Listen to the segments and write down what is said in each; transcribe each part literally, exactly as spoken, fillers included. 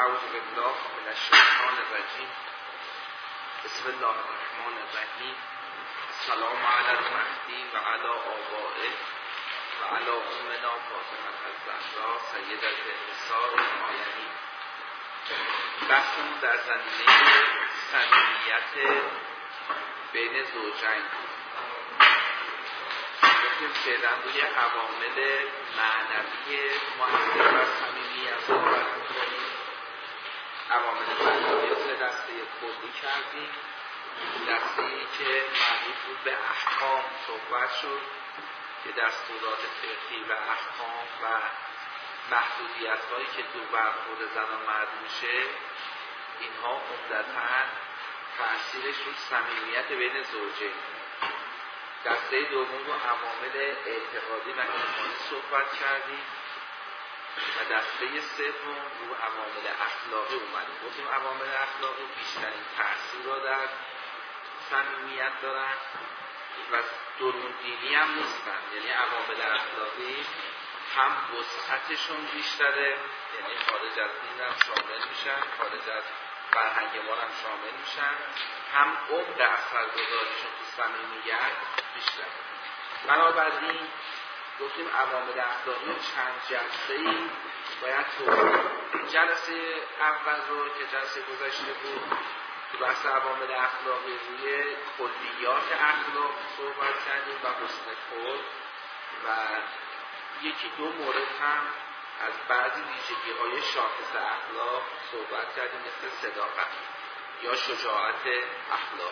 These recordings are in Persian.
اعوذ بالله من الشیطان الرجیم. بسم الله الرحمن الرحیم. السلام علی المهدی و علی آبائه و علی امنا فاطمه الزهرا سیدة النساء العالمین. بحثمون در زمینه صمیمیت بین زوجین بود. گفتیم فعلا روی عوامل معنوی مؤثر بر صمیمیت صحبت می‌کنیم. عوامل معنوی سه دسته کلی کردیم. دسته‌ای که مربوط بود به احکام صحبت شد که دستورات فقهی و احکام و محدودیت‌هایی که تو برخورد زن و مرد میشه، اینها عمدتاً تأثیرش رو صمیمیت بین زوجین. دسته دوم رو عوامل اعتقادی و ایمانی صحبت کردیم و دسته سوم رو عوامل اخلاقی اومدیم. گفتیم عوامل اخلاقی بیشترین تأثیر رو در صمیمیت دارن و درون دینی هم نیستن، یعنی عوامل اخلاقی هم وسعتشون بیشتره، یعنی خارج از دین هم شامل میشن، خارج از فرهنگ ما هم شامل میشن، هم عمق اثرگذاریشون تو صمیمیت بیشتره. بنابراین گفتیم عوامل اخلاقی چند جلسه‌ای باید توضیح. جلسه اول رو که جلسه گذشته بود تو بحث عوامل اخلاقی روی کلیات اخلاق صحبت کردیم و حسن خلق و یکی دو مورد هم از بعضی ویژگی‌های شاخص اخلاق صحبت کردیم، مثل صداقت یا شجاعت اخلاق.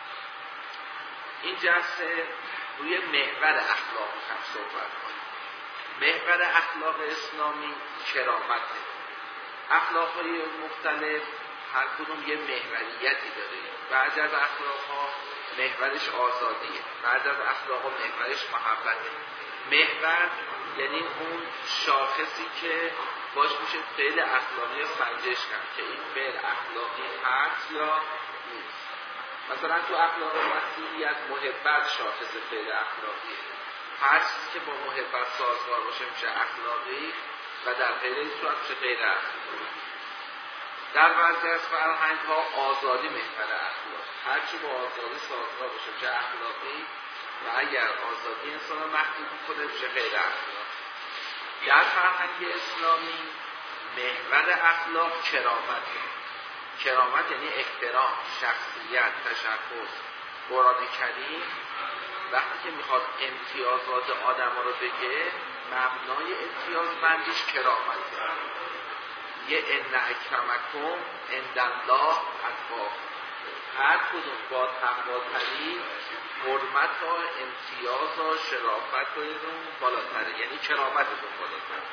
این جلسه روی محور اخلاق هم صحبت کنیم. محور اخلاق اسلامی کرامته. اخلاق‌های مختلف هر کدوم یه محوریتی داره. بعضی از اخلاق‌ها محورش آزادیه، بعضی از اخلاق‌ها محورش محبته. محور یعنی اون شاخصی که باش میشه فعل اخلاقی رو سنجش کرد که این فعل اخلاقی هست یا نیست. مثلا تو اخلاق مسیحیت محبت شاخص فعل اخلاقیه. هر چیزی که با محبت سازگار باشه میشه اخلاقی و در غیر این صورت میشه غیر اخلاقی. در بعضی از فرهنگ‌ها آزادی محور اخلاق. هر چی با آزادی سازگار باشه میشه اخلاقی و اگر آزادی انسان رو محدود کنه میشه غیر اخلاقی. در فرهنگ اسلامی محور اخلاق کرامته. کرامت یعنی احترام، شخصیت، تشخص. قرآن کریم وقتی که میخواد امتیازات آدم ها رو بگه، مبنای امتیازمندیش کرامته. یه ان اکرمکم عند الله اتقاکم. هر کدوم با تقواتری حرمت ها، امتیاز ها، شرافت هایتون بالاتره، یعنی کرامتتون بالاتره.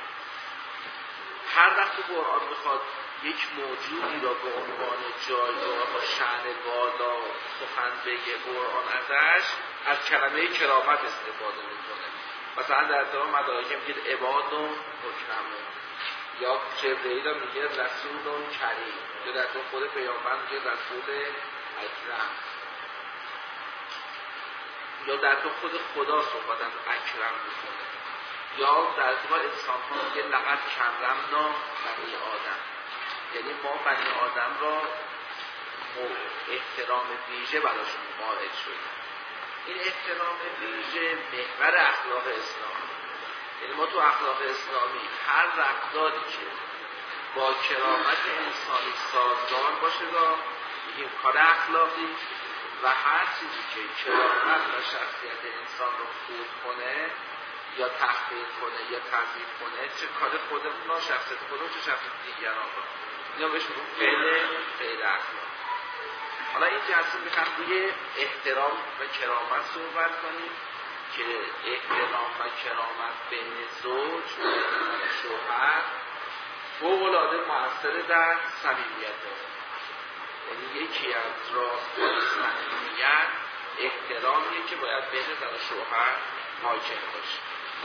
هر وقت تو قرآن میخواد یک موجودی را به عنوان جایگاه و شأن بالا سخن بگه قرآن ازش، از کلمه کرامت استفاده میکنه. مثلا در ابتدا ملائکه میگه عبادون مکرمون، یا جبرئیل میگه رسولون کریم، یا در تو خود پیامبر میگه رسول اکرم، یا در تو خود خدا صحبت از اکرم میکنه، یا در تو انسان ها میگه لقد کرمنا بنی آدم، یعنی ما بنی آدم را احترام ویژه براشون قائل شدیم. این احترام ویژه محور اخلاق اسلامی. یعنی ما تو اخلاق اسلامی هر رفتاری که با کرامت انسانی سازگار باشه را میگیم کار اخلاقی و هر چیزی که کرامت و شخصیت انسان رو خورد کنه یا تحقیر کنه یا تضعیف کنه، چه کار خودمون را، شخصیت خودمون، چه شخصیت دیگران را، اینا بهش میگیم فعل غیر اخلاقی. حالا این جلسه میخوام روی احترام و کرامت صحبت کنیم که احترام و کرامت بین زوج و شوهر فوق‌العاده مؤثر در صمیمیت است. یعنی یکی از راه‌های صمیمیت احترامیه که باید بین زن و شوهر حاکم باشه.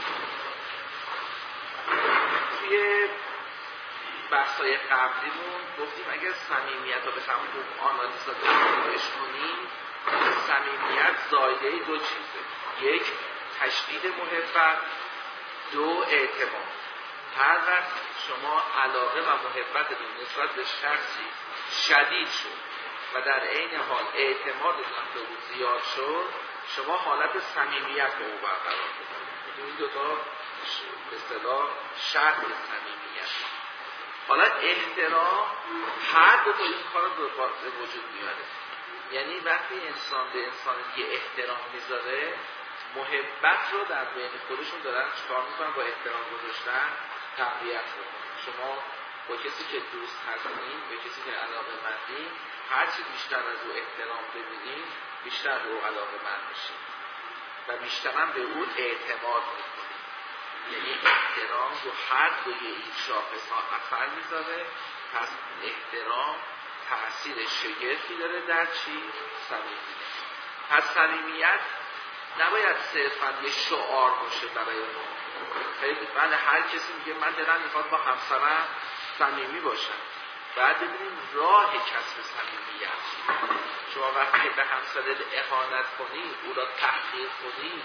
توی بحث‌های قبلیمون گفتیم اگر صمیمیت رو بخوام خوب آنالیز و تحلیلش کنیم، صمیمیت زایده دو چیزه: یک، تشدید محبت، دو، اعتماد. هر وقت شما علاقه و محبتتون نسبت به شخصی شدید شد و در عین حال اعتمادتون به او زیاد شد، شما حالت صمیمیت به او برقرار کنید. این دو تا به اصطلاح شرط صمیمیت. حالا احترام هر دو تا این کار رو به وجود میاره. یعنی وقتی انسان به انسان یه احترام میذاره، محبت رو در بین خودشون دارن چیکار میکنن؟ با احترام گذاشتن تقویت میکنن. شما با کسی که دوست هستین، با کسی که علاقه مندین، هرچی بیشتر از او احترام ببینین، بیشتر به او علاقه مند میشین و بیشتر هم به او اعتماد میکنین. یعنی احترام رو هر دوی این شاخص ها اثر میذاره. پس احترام تأثیر شگرفی داره در چی؟ صمیمیت. پس صمیمیت نباید صرفا یه شعار باشه برای ما. خیلی بله هر کسی میگه من دلم میخواد با همسرم صمیمی باشم. بعد ببینیم راه کسب صمیمیت. شما وقتی به همسرت اهانت کنی، او را تحقیر کنی،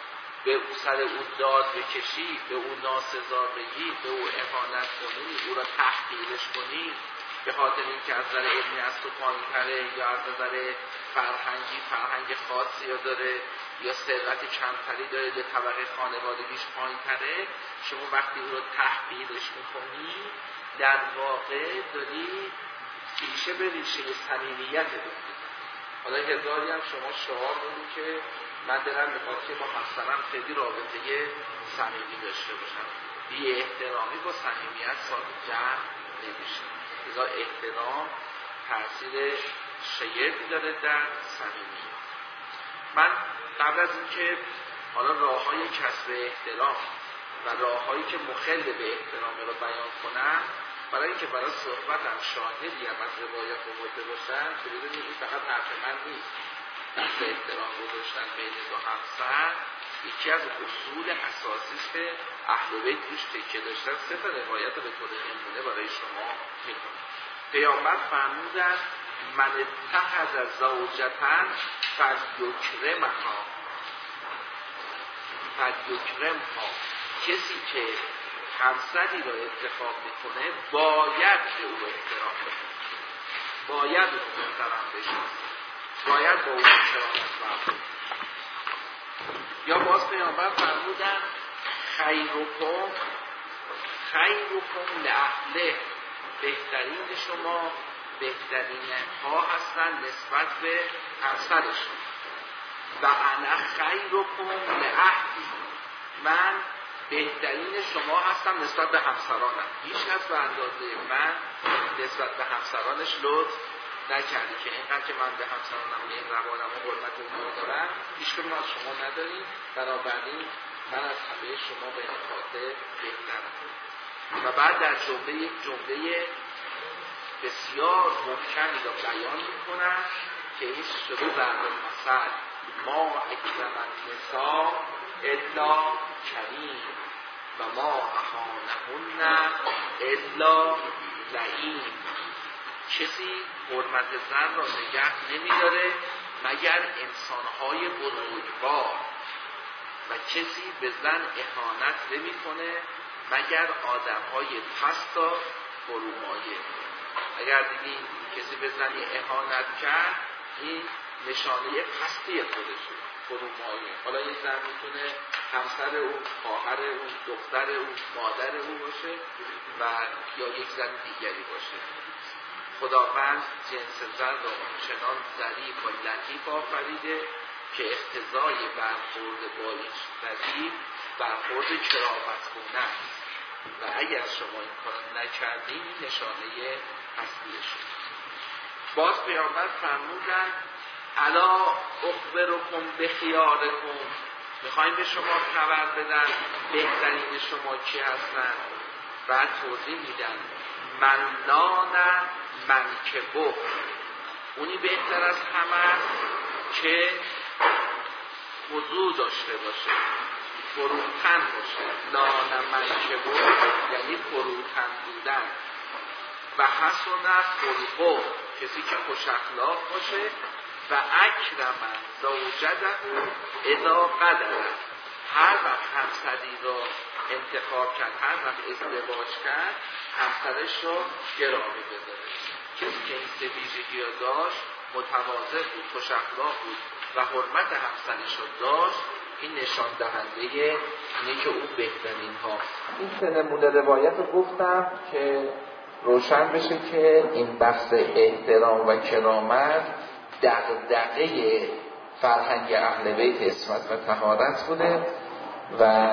به سر او داد بکشی، به او ناسزا بگی، به او اهانت کنی، او را تحقیرش کنی، به خاطر اینکه از نظر علمی از تو پایین‌تره یا از نظر فرهنگی فرهنگ خاصی داره یا ثروت کمتری داره، به طبقه خانوادگیش پایین‌تره، شما وقتی او رو تحقیرش میکنی، در واقع داری ریشه به ریشه صمیمیت بگیری. حالا هزاری هم شما شعار بدید که من دلم میخواد که با همسرم خیلی رابطه صمیمی داشته باشم. بی احترامی با صمیمیت جمع نمیشه. لذا احترام تأثیر شگرفی داره در صمیمیت. من قبل از اینکه حالا راههای کسب احترام و راههایی که مخل به احترام رو بیان کنم، برای اینکه برای صحبتم شاهدی هم از روایات آورده باشم که بدونید این فقط حرف من نیست. دست احترام گذاشتن بین دو همسر یکی از اصول اساسی است که اهل بیت روش تکیه داشتن. سه تا روایت رو به طور نمونه برای شما میگم. پیامبر فرمودند من اتخذ زوجتن فلیکرمها فلیکرمها، کسی که همسری را انتخاب میکنه باید به او احترام بکنه، باید او محترم بشناسه، باید با او احترامت برکنه. یا باز پیامبر فرمودن خیرکم خیرکم لاهله، بهترین شما بهترین ها هستن نسبت به همسرشون. و انا خیرکم لاهلی، من بهترین شما هستم نسبت به همسرانم. هیچ کس به اندازه من نسبت به همسرانش لطف نکردی که اینقدر که من به همسرانم این روانم و حرمت اونها دارم هیچ کدوم از شما نداریم، بنابراین من از همه شما به این خاطر بهترم. و بعد در جمله یک جمله بسیار محکمی را بیان میکنم که این شده ضرب المثل ما اکرم النساء الا کریم و ما اهانهن الا لعین. کسی حرمت زن را نگه نمیداره مگر انسانهای بزرگوار و کسی به زن اهانت نمیکنه مگر آدمهای پست و فرومایه. اگر دیدی کسی به زنی اهانت کرد، این نشانه پستی خودشه، فرومایه. حالا این زن میتونه همسر او، خواهر او، دختر او، مادر او باشه و یا یک زن دیگری باشه. خداوند جنس زن را اونچنان ظریف و لطیف آفریده که اقتضای برخورد با این لطیف برخورد کرامتگونه است و اگر شما این کار نکردین نشانه پستی شد. باز پیامبر فرمودن الا اخبرکم بخیارکم، میخوایم به شما خبر بدن بهترین شما کی هستن. بعد توضیح میدن من لان منکبه، اونی بهتر از همه که وضو داشته باشه، فروتن باشه. لان منکبه یعنی فروتن بودن. و حسن خلقه، کسی که خوش اخلاق باشه. و اکرم زوجته اذا قدر، هر وقت همسری را انتخاب کرد، هر وقت ازدواج کرد همسرش رو گرامی بذاره. کسی که این سه ویژگی رو داشت، متواضع بود، خوش اخلاق بود و حرمت همسرش رو داشت، این نشان دهنده اینه که او بهترین ها. این سه نمونه روایت رو گفتم که روشن بشه که این بحث احترام و کرامت دغدغه فرهنگ اهل بیت عصمت و طهارت بوده و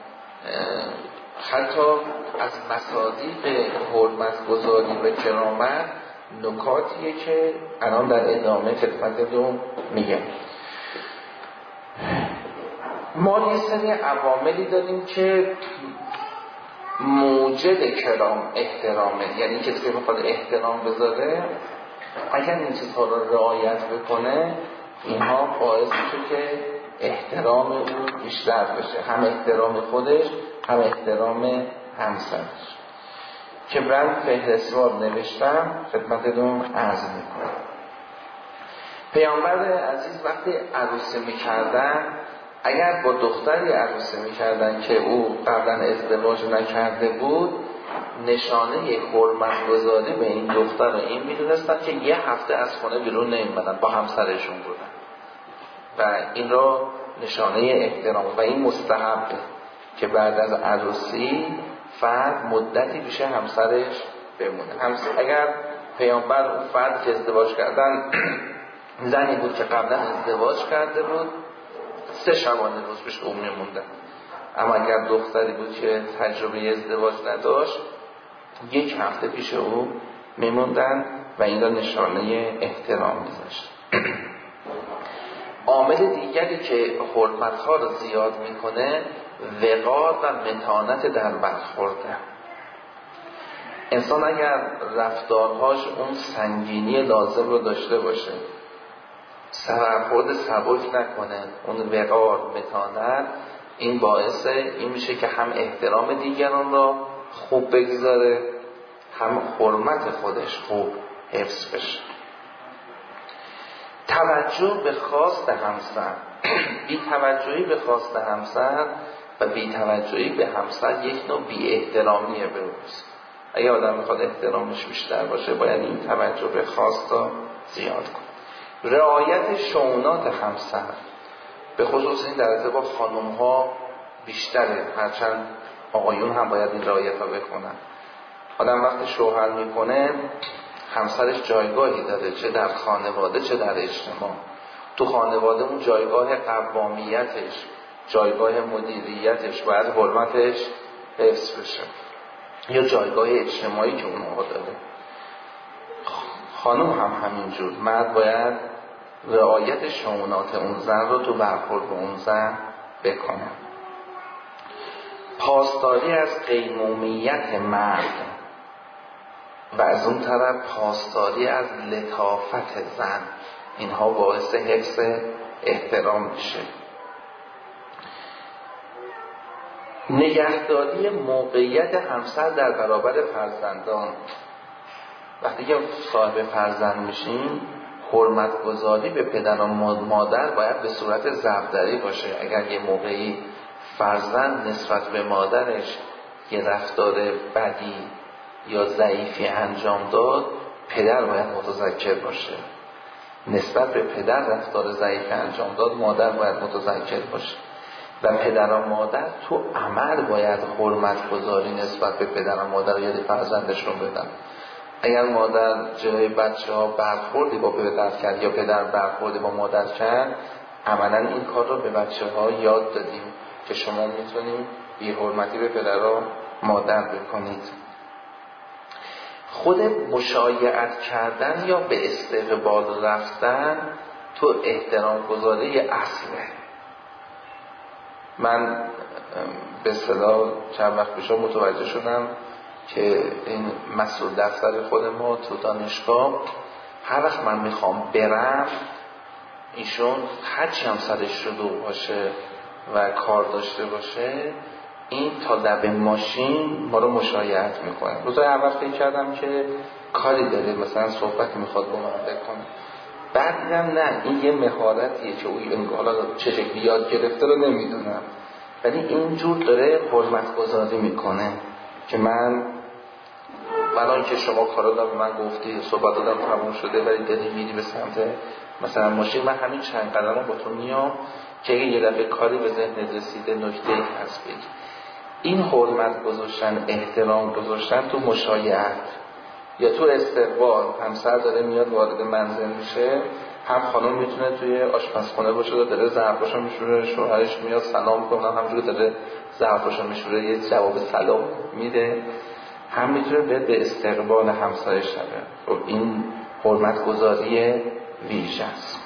حتی از مصادیق حرمت گذاری و کرامت نکاتیه که الان در ادامه خدمتتون میگم. ما یه سری عواملی داریم که موجب کرام احترامه، یعنی کسی که میخواد احترام بذاره اگر این چیزها رو رعایت بکنه اینها باعث میشه که احترام او بیشتر بشه، هم احترام خودش هم احترام همسرش. که من فهرستوار نوشتم خدمتتون عرض میکنم. پیامبر عزیز وقتی عروسی میکردن، اگر با دختری عروسی میکردن که او قبلا ازدواج نکرده بود، نشانه حرمت گذاری به این دختر رو این میدونستن که یه هفته از خونه بیرون نمیمدن، با همسرشون بودن و این رو نشانه احترام و این مستحب که بعد از عروسی فرد مدتی پیش همسرش بمونه. همسر اگر پیامبر اون فرد که ازدواج کردن زنی بود که قبلا ازدواج کرده بود، سه شبانه روز پیش اون میموندن، اما اگر دختری بود که تجربه ازدواج نداشت یک هفته پیش او میموندن و این را نشانه احترام میذاشت. عامل دیگری که حرمت‌ها رو زیاد میکنه وقار و متانت در برخورده. انسان اگر رفتارهاش اون سنگینی لازم رو داشته باشه، برخورد سبک نکنه، اون وقار متانت، این باعث این میشه که هم احترام دیگران را خوب بگذاره، هم حرمت خودش خوب حفظ بشه. توجه به خواست همسر، بی توجهی به خواست همسر و بی توجهی به همسر یک نوع بی احترامیه به اوست. اگه آدم میخواد احترامش بیشتر باشه باید این توجه به خواست را زیاد کنه. رعایت شؤونات همسر، به خصوص این در ارتباط با خانم ها بیشتره، هرچند آقایون هم باید این رعایت ها بکنن. آدم وقتی شوهر میکنه همسرش جایگاهی داره، چه در خانواده چه در اجتماع. تو خانواده اون جایگاه قوامیتش، جایگاه مدیریتش باید حرمتش حفظ بشه، یا جایگاه اجتماعی که اونها داره. خانم هم همینجور، مرد باید رعایت شؤونات اون زن رو تو برخورد با اون زن بکنه. پاسداری از قیمومیت مرد و از اون طرف پاسداری از لطافت زن، اینها باعث حفظ احترام میشه. نگهداری موقعیت همسر در برابر فرزندان، وقتی که صاحب فرزند میشین حرمت گذاری به پدر و مادر باید به صورت ضربدری باشه. اگر یه موقعی فرزند نسبت به مادرش یه رفتار بدی یا ضعیفی انجام داد، پدر باید متذکر باشه. نسبت به پدر رفتار ضعیفی انجام داد، مادر باید متذکر باشه. و پدر و مادر تو عمل باید حرمت گذاری نسبت به پدر و مادر یاد فرزندشون بدن. اگر مادر جلوی بچه ها برخوردی با پدر کرد یا پدر برخوردی با مادر کرد، عملا این کار رو به بچه ها یاد دادیم که شما میتونید بی حرمتی به پدر و مادر بکنید. خود مشایعت کردن یا به استقبال رفتن تو احترام گذاری اصله. من به اصطلاح چند وقت پیش متوجه شدم که این مسئول دفتر خود ما تو دانشگاه هر وقت من میخوام برم، ایشون هرچی هم سرش شلوغ باشه و کار داشته باشه، این تا لب ماشین ما رو مشایعت میکنه. روزای اول فکر کردم که کاری داره، مثلا صحبتی میخواد با من بکنه. بعد دیدم نه، این یه مهارتیه که او حالا چه شکلی یاد گرفته رو نمیدونم، ولی اینجور داره حرمت گذاری میکنه که من الان که شما کارا به من گفتی صحبت دادم تموم شده ولی داری میری به سمت مثلا ماشین، من همین چند قدم با تو میام که اگه یه دفعه کاری به ذهنت رسیده نکته‌ای هست بگی. این حرمت گذاشتن، احترام گذاشتن تو مشایعت یا تو استقبال، همسر داره میاد وارد منزل میشه، هم خانم میتونه توی آشپزخونه باشه و داره ظرفاشو میشوره، شوهرش میاد سلام کنه همونجوری داره ظرفاشو میشوره یه جواب سلام میده، هم میتونه به به استقبال همسایش شده. خب این حرمت گذاری ویژه است.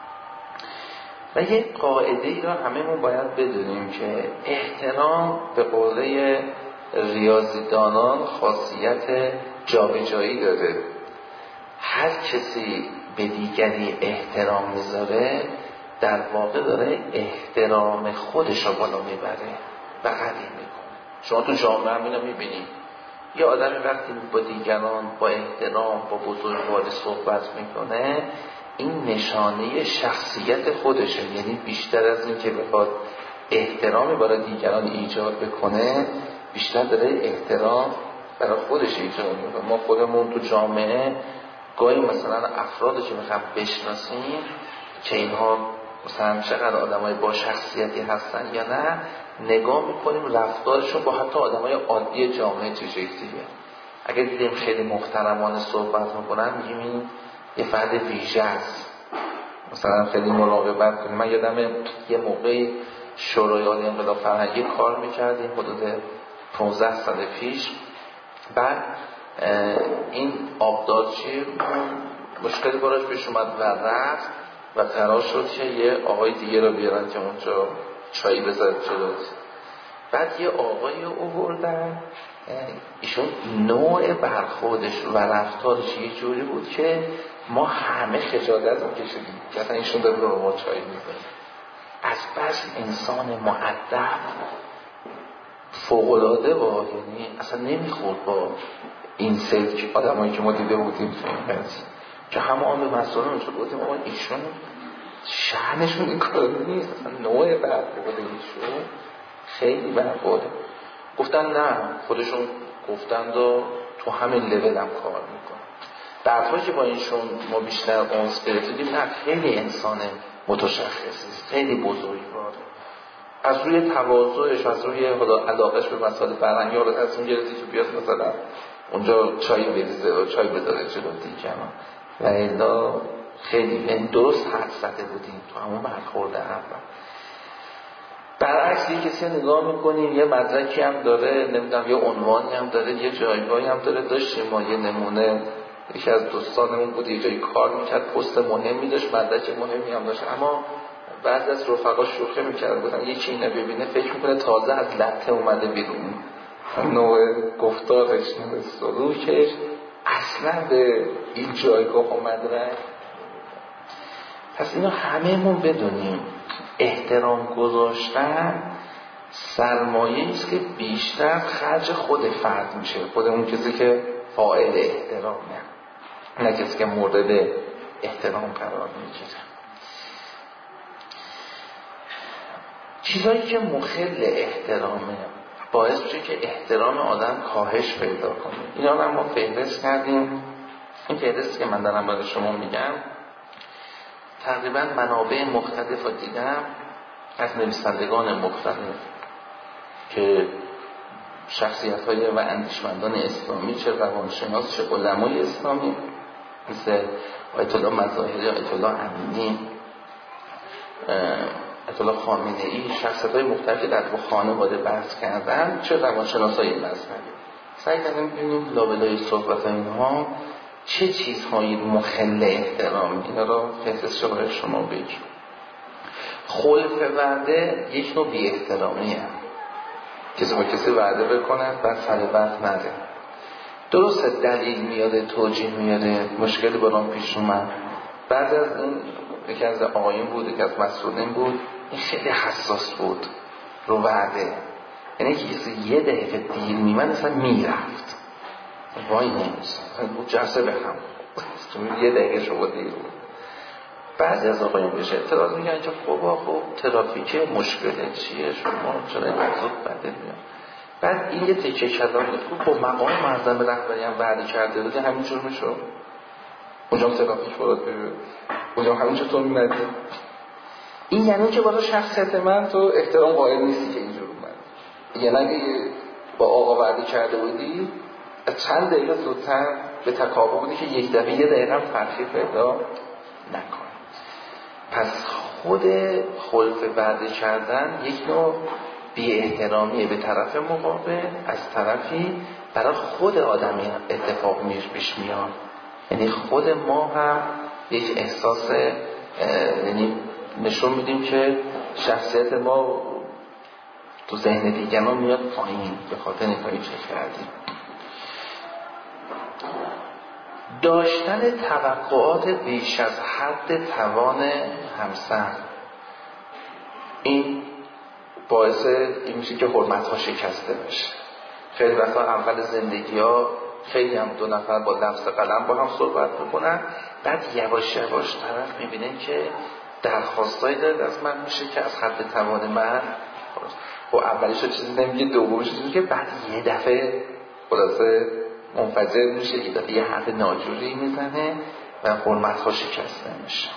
و یه قاعده ای را همه ما باید بدونیم که احترام به قوله ریاضیدانان خاصیت جابجایی داره. هر کسی به دیگری احترام میذاره در واقع داره احترام خودش رو بالا میبره و قوی میکنه. شما تو جامعه هم اینو میبینید، یه آدمی وقتی با دیگران با احترام با بزرگواری صحبت میکنه این نشانه شخصیت خودشه، یعنی بیشتر از این که بخواد احترامی برای دیگران ایجاد بکنه بیشتر داره احترام برای خودش ایجاد میکنه. ما خودمون تو جامعه گاهی مثلا افرادی که میخوام بشناسیم که اینها مثلا چقدر آدمای با شخصیتی هستن یا نه نگاه میکنیم رفتارشون با حتی آدمای عادی جامعه چه شکلیه. اگه دیدیم خیلی محترمانه صحبت میکنن میگیم این یه فرد ویژه است، مثلا خیلی مراقبت کنیم. من یادم یه موقعی شورای عالی انقلاب فرهنگی کار میکردیم حدود پانزده سال پیش. بعد این آبدارچی مشکلی براش پیش اومد و رفت و قرار شد که یه آقای دیگه رو بیارن که اونجا چایی بذاره جلوت. بعد یه آقایی رو آوردن، ایشون نوع برخوردش و رفتارش یه جوری بود که ما همه خجالت می‌کشیدیم که اصلا ایشون داره رو ما چایی میذاره. از بس انسان مؤدب فوق‌العاده با، یعنی اصلا نمیخورد با این سلک آدمایی که ما دیده بودیم تو این قضیه که همه آن به مسئله اونجا بودیم اما ایشون شأنشون این کار نیست، اصلا نوع برخورد ایشون خیلی برخورده. گفتن نه، خودشون گفتن و تو همین لول هم کار میکنن. دفعه که با اینشون ما بیشتر اونس گرفتیم نه خیلی انسان متشخصی، خیلی بزرگواره، از روی تواضعش، از روی علاقهش به مسائل فرهنگی رو از اون گرفتی که بیاد مثلا اونجا چای بریزه و چای بذاره جلو دیگران و الا خیلی این درست حد زده بودیم تو همون برخورده اول. برعکس یه کسی نگاه میکنیم یه مدرکی هم داره، نمیدونم یه عنوانی هم داره، یه جایگاهی هم داره. داشتیم ما یه نمونه، یکی از دوستانمون بود یه جایی کار میکرد، پست مهمی داشت، مدرک مهمی هم داشت، اما بعضی از رفقا شوخی میکرد بودن یکی اینو ببینه فکر میکنه تازه از لته اومده بیرون، نوع گفتارش نوع سلوکش اصلا به این جایگاه و مدرک. پس اینو همه مون بدونیم احترام گذاشتن سرمایه است که بیشتر خرج خود فرد میشه، خود اون کسی که فاعل احترامه، نه کسی که مورد احترام قرار میگیره. چیزایی که مخل احترامه باعث میشه که احترام آدم کاهش پیدا کنه. اینا رو ما فهرست کردیم. این فهرستی که من دارم برای شما میگم تقریبا منابع مختلف رو دیدم از نویسندگان مختلف که شخصیت‌های و اندیشمندان اسلامی، چه روانشناس چه علمای اسلامی مثل آیت الله مظاهری، آیت الله امینی، آیت الله خامنه‌ای، شخصیت‌های مختلفی در با خانواده بحث کردن، چه روانشناسای مذهبی. سعی کردیم ببینیم لابلای صحبت اینها چه چیزهایی مخل احترام. اینا رو فهرست برای شما بگم. خلف وعده یک نوع بی احترامیه، کسی با کسی وعده بکنه بعد سر وقت نده. درسته دلیل میاده، توجیه میاده، مشکلی برام پیش اومد، بعد از این یکی از آقایون بود، یکی از مسئولین بود، این خیلی حساس بود رو وعده، یعنی که کسی یه دقیقه دیر میمد اصلا میرفت وای نمیست بود جلسه به هم یه دقیقه شما دیر بود. بعضی از آقایون بهش اعتراض میگن که خب خب ترافیک مشکل چیه شما چرا زود بده میاد. بعد این یه تکه کلام بود با مقام معظم رهبری هم وعده کرده بود همینجور میشه اونجا ترافیک فرات بره اونجا همینجور تو میمدی. این یعنی که برای شخصیت من تو احترام قائل نیستی که اینجور اومد. یعنی اگه با آقا وعده کرده بودی چند دقیقه زودتر به تکاوب بودی که یک دفعه یه دقیقه فرقی پیدا نکن. پس خود خلف وعده کردن یک نوع بی احترامیه به طرف مقابل، از طرفی برای خود آدمی اتفاق میش پیش میاد. یعنی خود ما هم یک احساس یعنی نشون میدیم که شخصیت ما تو ذهن دیگران میاد پایین به خاطر اینکه چه کردیم. داشتن توقعات بیش از حد توان همسر، این باعث این میشه که حرمت‌ها شکسته بشه. خیلی وقتا اول زندگی ها خیلی هم دو نفر با لمس قلم با هم صحبت میکنن، بعد یواش یواش طرف میبینه که درخواستایی داره از من میشه که از حد توان من خب اولیش رو چیزی نمیگه، دومیش چیزی که بعد یه دفعه خلاصه منفجر میشه، یه دفعه یه حرف ناجوری میزنه و حرمت‌ها شکسته میشه.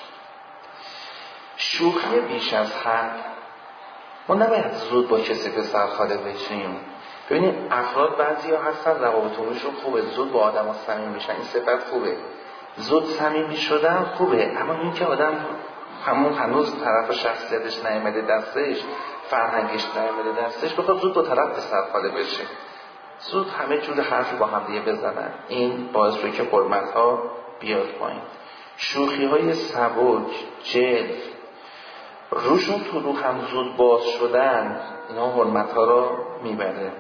شوخی بیش از حد، ما نباید زود با کسی به سرخاله بشیم. ببینید افراد بعضی ها هستن روابطشون خوبه، زود با آدم ها صمیمی میشن، این صفت خوبه، زود صمیمی شدن خوبه، اما این که آدم همون هنوز طرف شخصیتش نیامده دستش، فرهنگش نیامده دستش، بخواد زود با طرف به سرخاله بشه، زود همه جور حرفی با هم دیگه بزنن، این باعث شده که حرمت ها بیاد پایین. شوخی های سبک، جلف، روشون تو رو هم زود باز شدن، اینا حرمت ها رو میبره.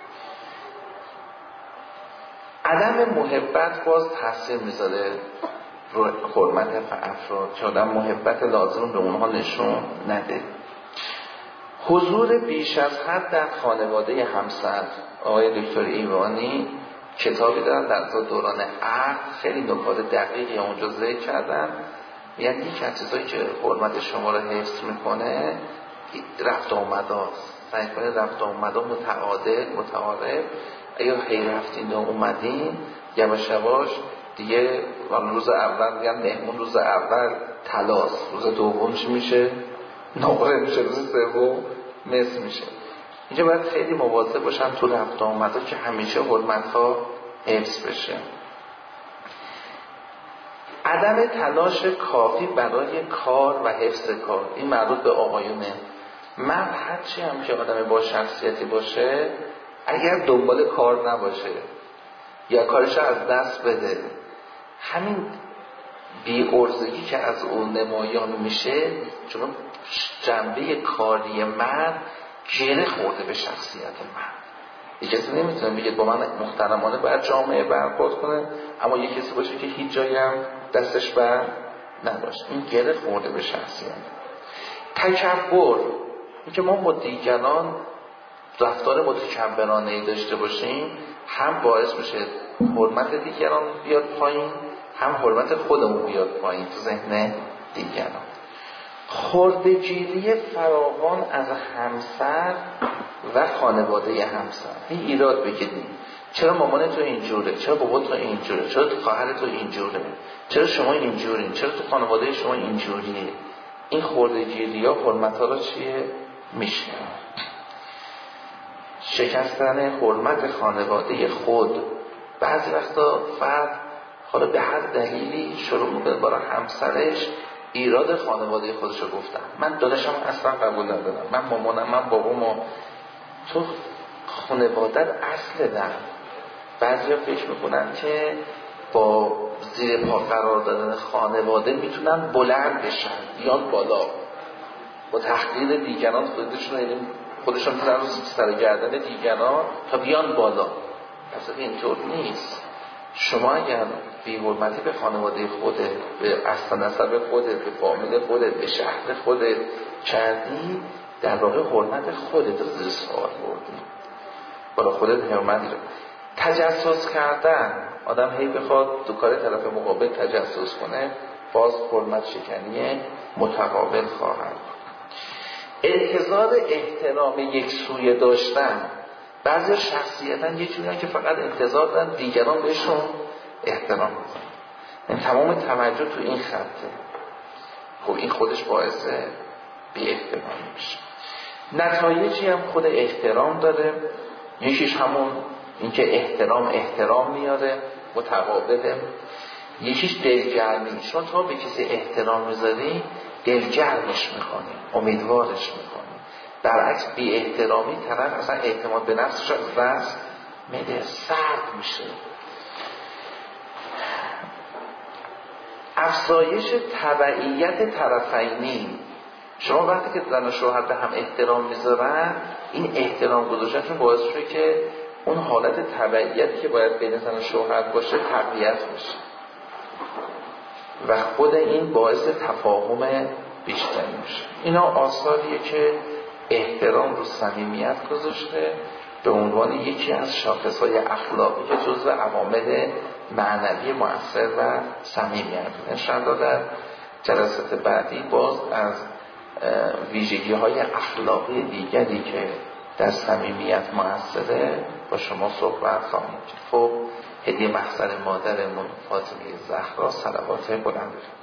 عدم محبت باز تاثیر میذاره رو حرمت افراد که آدم محبت لازم به اونها نشون نده. حضور بیش از حد در خانواده همسر، آقای دکتر ایوانی کتابی دارن در دوران عقد، خیلی نکات دقیقی اونجا ذکر کردن. یعنی یک از چیزایی که حرمت شما رو حفظ میکنه رفت آمداست. سعی کنید رفت آمدا متعادل متعارف. اگر هی رفتین و اومدین یواش یواش دیگه روز اول میگن مهمون روز اول طلاست، روز دوم چی میشه؟ نقره میشه، روز سوم مس میشه. اینجا باید خیلی مواظب باشن تو رفت آمدا که همیشه حرمت ها حفظ بشه. عدم تلاش کافی برای کار و حفظ کار، این مربوط به آقایونه. مرد هرچی هم که آدم با شخصیتی باشه، اگر دنبال کار نباشه یا کارش از دست بده، همین بی‌عرضگی که از اون نمایان میشه، چون جنبه کاری مرد گره خورده به شخصیت مرد. یک کسی نمیتونه بگه با من محترمانه باید جامعه برخورد کنه، اما یک کسی باشه که هیچ جایی هم دستش بر نباشه، این گره خورده به شخصیت. تکبر، این که ما با دیگران رفتار متکبرانه‌ای داشته باشیم، هم باعث میشه حرمت دیگران بیاد پایین، هم حرمت خودمون بیاد پایین تو ذهن دیگران. خرده‌گیری فراوان از همسر و خانواده همسر. این ایراد بگیریم، چرا مامان تو اینجوره، چرا بابا تو اینجوره، چرا تو خواهر تو اینجوره، چرا شما اینجورین، چرا تو خانواده شما اینجوریه. این خرده‌گیری ها حرمت ها رو چیه میشه. شکستن حرمت خانواده خود. بعضی وقتا فرد حالا به هر دلیلی شروع میکنه برای همسرش ایراد خانواده خودش رو گفتن. من داداشم اصلا قبول ندارم، من مامانم، من بابام. تو خانوادت اصل در بعضی ها فکر میکنن که با زیر پا قرار دادن خانواده میتونن بلند بشن، بیان بالا، با تحقیر دیگران خودشون خودشون میتونن رو سر گردن دیگران تا بیان بالا. اصلا اینطور نیست. شما اگر بی حرمتی به خانواده خودت، به اصل نسب خودت، به فامیل خودت، به شهر خودت کردی، در واقع حرمت خودت رو زیر سوال بردی، برای خودت حرمتی رو. تجسس کردن، آدم هی بخواد دو کار طرف مقابل تجسس کنه، باز حرمت شکنی متقابل خواهد. انتظار احترام یک سویه داشتن، بعضی شخصیتاً یه جوریه که فقط انتظار دارن دیگران بهشون احترام بزنن، این تمام توجه تو این خطه. خب این خودش باعث بی احترامی میشه. نتایجی هم خود احترام داره، یکیش همون اینکه احترام احترام میاره متقابله، یکیش دلگرمی. شما تا به کسی احترام میذاری دلگرمش میکنی، امیدوارش میکنی. برعکس بی احترامی طرف اصلا اعتماد به نفسش از دست میده، سرد میشه. افزایش تبعیت طرفینی، شما وقتی که زن و شوهر به هم احترام میذارن، این احترام گذاشتن باعث شده که اون حالت تبعیتی که باید بین زن و شوهر باشه تقویت بشه و خود این باعث تفاهم بیشتری میشه. اینا آثاریه که احترام رو صمیمیت گذاشته به عنوان یکی از شاخصهای اخلاقی که جزو عوامل معنوی مؤثر و صمیمیت. انشاءالله در جلسات بعدی باز از ویژگی های اخلاقی دیگری که در صمیمیت مؤثره با شما صحبت خواهیم کرد. خب هدیه محضر مادرمون فاطمه زهرا صلوات بلند